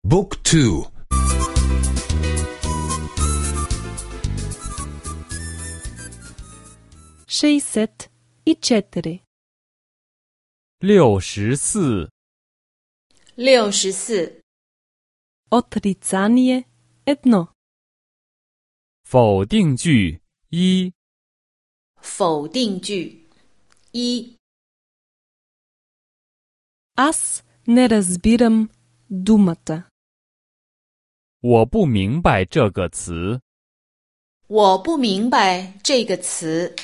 Book 2 64 64 64 Отрицание 1 否定句一否定句一 Аз не разбирам думата. 我不明白这个词。 我不明白这个词。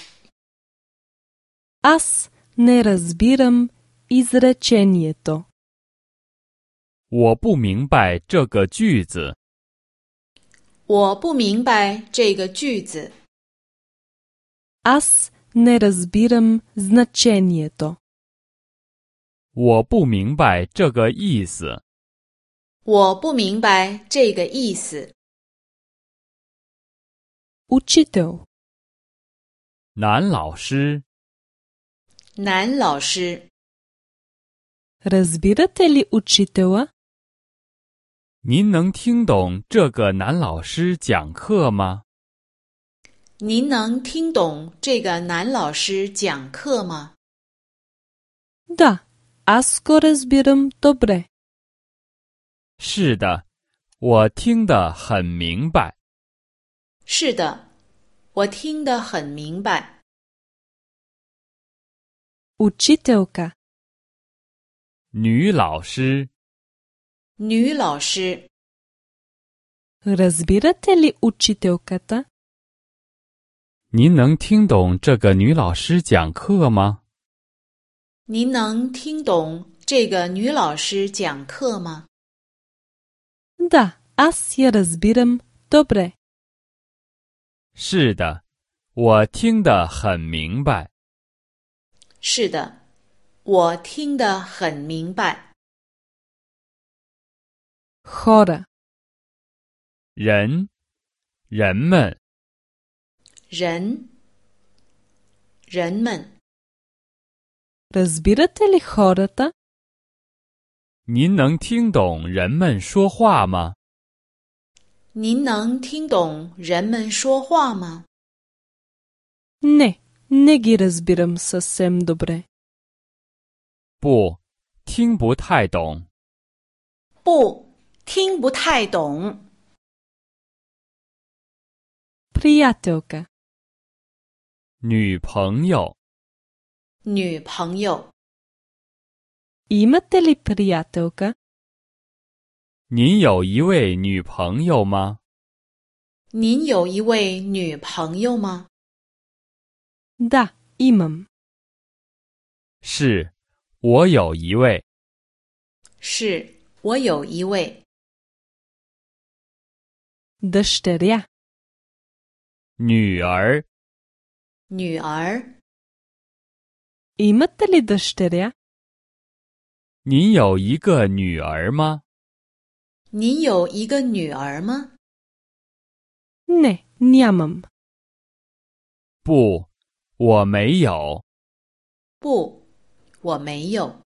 Аз не разбирам изречението. 我不明白这个句子。 我不明白这个句子。 Аз не разбирам значението. 我不明白这个意思。 我不明白这个意思。 Учител. 男老师。 男老师。 Разбирате ли учителя? 您能听懂这个男老师讲课吗？ 您能听懂这个男老师讲课吗？ Да, аз го разбирам добре. 是的，我听得很明白。 是的，我听得很明白。 Учителка. 女老师。 女老师。 Разбирате ли учителката? 您能听懂这个女老师讲课吗？ 您能听懂这个女老师讲课吗？ Да, аз я разбирам добре. 是的，我听得很明白。 是的，我听得很明白。 Хора. 人们。 人们。 Разбирате ли хората? 您能听懂人们说话吗？ 您能听懂人们说话吗？ Не, не ги разбирам съвсем добре. 不，听不太懂。 不，听不太懂。 Приятелка. 女朋友。 女朋友。 Имате ли приятелка? 您有一位女朋友吗？ 您有一位女朋友吗？ Да, имам. 是，我有一位。 是，我有一位。 Дъщеря. 女儿。 女儿。 Имате ли дъщеря? 您有一个女儿吗？ 您有一个女儿吗？ Не, нямам. 不，我没有。 不，我没有。